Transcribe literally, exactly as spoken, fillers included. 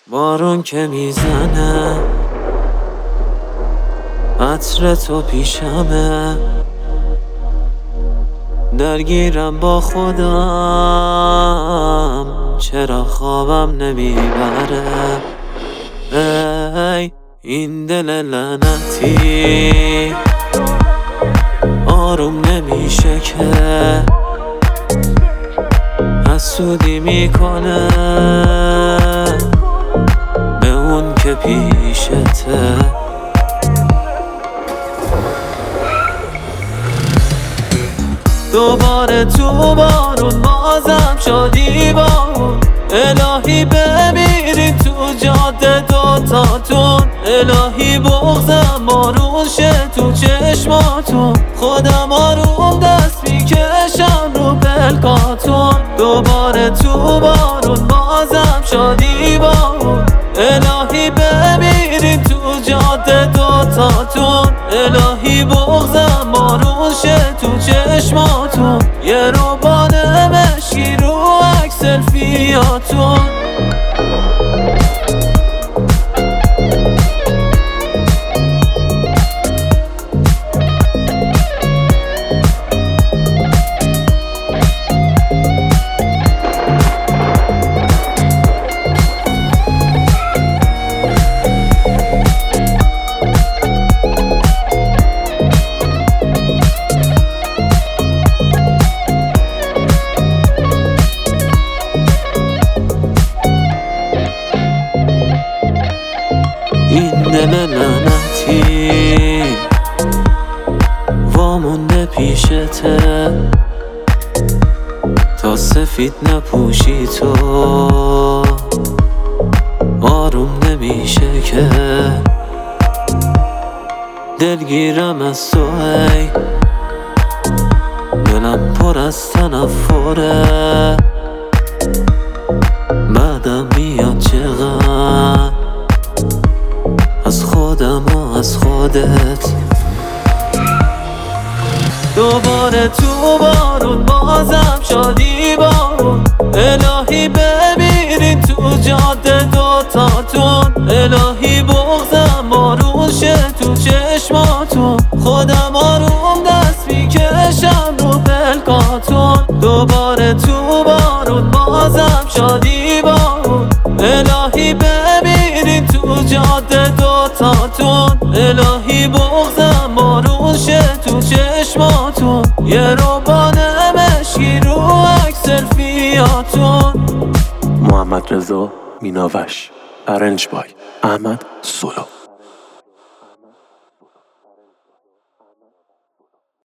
بارون که میزنه عطر تو پیشمه، درگیرم با خودم چرا خوابم نمیبره. ای این دل لعنتی آروم نمیشه که حسودی میکنه به اون که پیشته. دوباره تو بارون بازم شدی با اون، الهی بمیرین تو جاده دوتاتون، الهی بغضم بارون شه تو چشماتون، خودم آروم دست میکشم رو پلکاتون. دوباره تو بارون بازم شدی با اون، الهی بمیرین تو جاده دوتاتون، الهی بغضم بارون شه تو چشماتون، یه روبان مشکی رو عکس سلفیاتون. این دل لعنتی وامونده پیشته تا سفید نپوشی تو، آروم نمیشه که دلگیرم از تو. ای دلم پر از تنفره، بعدم میاد چقدر از خودم و از خودت. دوباره تو بارون بازم شدی بارون، الهی بمیرین تو جاده دوتاتون، الهی بغضم بارون شه تو چشماتون، خودم آروم دست میکشم رو پلکاتون. دوباره تو بارون بازم شدی بارون، الهی بمیرین تو جاده دوتاتون، الهی بغضم بارون شه تو چشماتون، یه روبان مشکی رو عکس سلفیاتون. محمد رضا میناوش، ارنج بای احمد سولو.